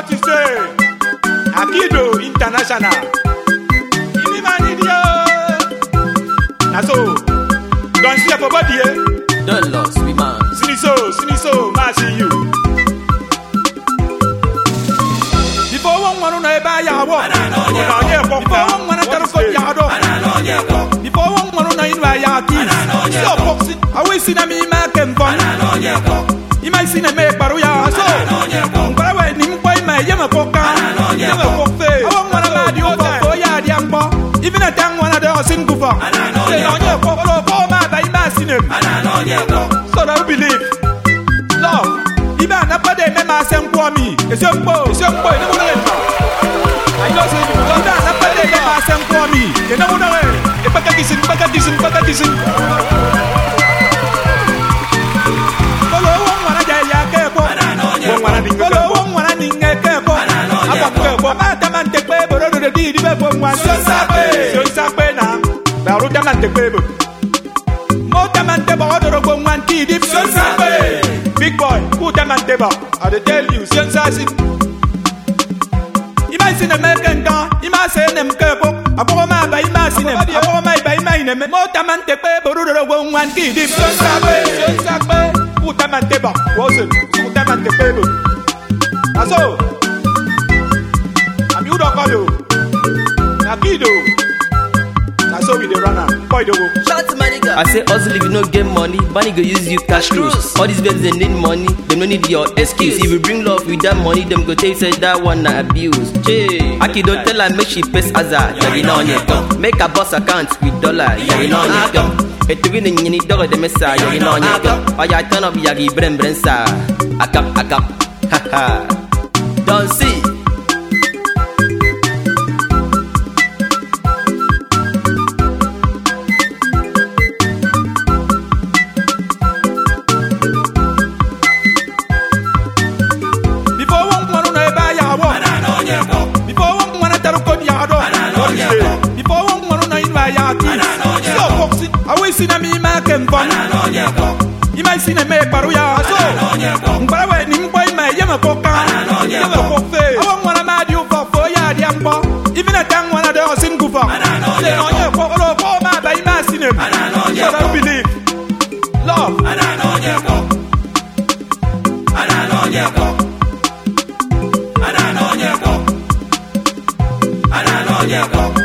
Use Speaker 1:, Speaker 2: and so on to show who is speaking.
Speaker 1: what you say. Akido International. Ini mani dia. Naso. Don't see for body.
Speaker 2: Don't lost, we man.
Speaker 1: Siniso, ma see you. Before one want to buy ya wo. Before one want to go ya do. Before one want to buy ya ki. So boxing. I will see na me ma ken fun. You might see a make baruya so. But when you buy my yama poka, yama poke. I won't want to add you for ya diambo. Even a tang one of the single for. Say on your polo for my by massing. So I believe. Love. Even a body member sent for me. It's your boy, I know say you don't have a body member sent for me. You know what I mean? If I can listen. Big boy, put them on table. I tell you, sensation. You might see the American gun, you might say them careful. I bought my by my cinema, I bought my by my name. Motaman table, one kid, put them on table, wasn't put them on the table. That's all. I'm you don't call you. Nakido. That's how we the runner. Boy, the work.
Speaker 2: Shout to my nigga. I say hustle if you no get money, money go use you cash cruise. All these babes they need money, they no need your excuse. If you bring love with that money, them go tell you say that one na abuse. Che, Aki don't tell her make she pays Azar. You know on your tongue. Make a boss account with dollar. You know on your tongue. Et tu viens ni dog de messa. You know on your tongue. Oh ya turn up yagi bren sa. Akap, haha. Don't see. I will see me make him fun. You might see me make baruya so. But when you buy my yama poka, yama poke. I want to mad you for ya diambo. Even a tang one of the single for. Say on your polo for my by my cinema. So I believe. Love. I know